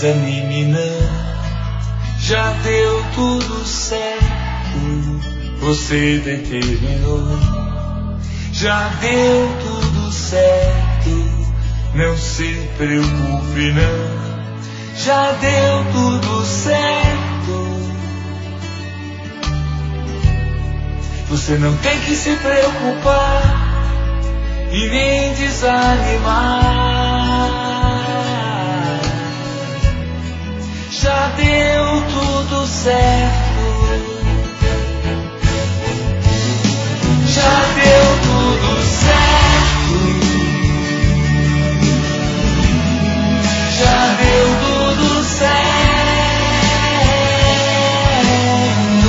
desanime não, já deu tudo certo, você determinou. Já deu tudo certo, não se preocupe não, já deu tudo certo. Você não tem que se preocupar e nem desanimar. Já deu tudo certo, já deu tudo certo, já deu tudo certo.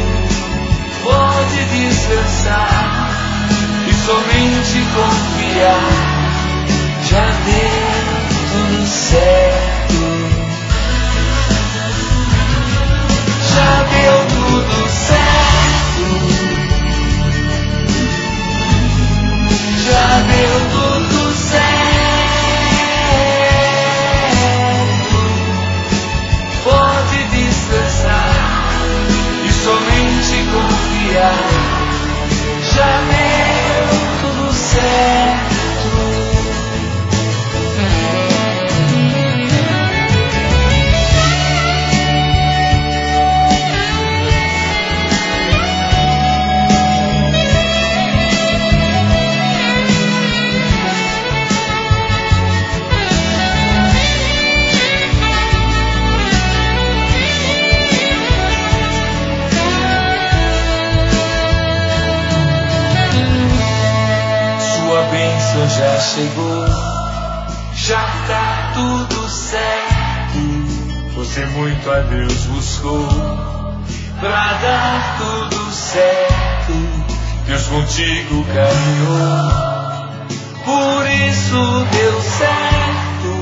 Pode descansar e somente confiar. Já deu tudo certo, já deu tudo certo, já deu tudo certo. Pode descansar e somente confiar. Já deu tudo certo. Já chegou, já tá tudo certo. Você muito a Deus buscou pra dar tudo certo. Deus contigo caminhou, por isso deu certo.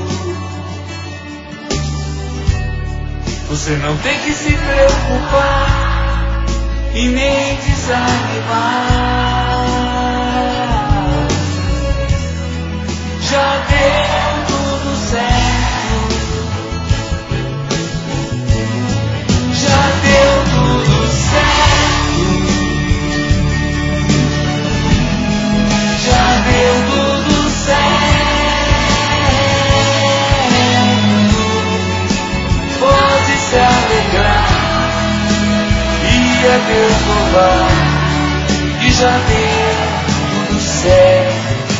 Você não tem que se preocupar e nem desanimar. Já deu tudo certo, já deu tudo certo, já deu tudo certo. Pode se alegrar e a Deus louvar, e já deu tudo certo.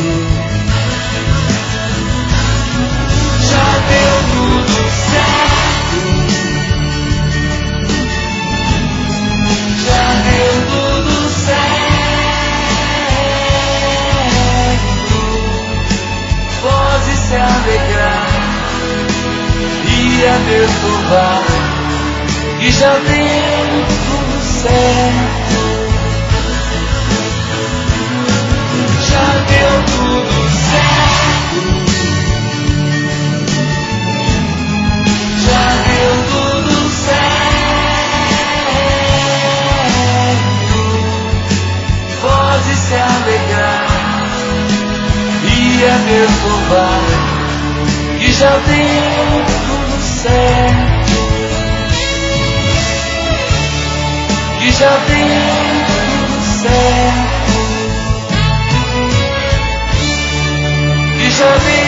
Já deu tudo certo, já deu tudo certo. Pode se alegrar e a Deus louvar, e já deu tudo certo. Já deu tudo certo, já deu tudo certo. Pode se alegrar e a Deus louvar, que já deu tudo certo, que já deu tudo certo, que já deu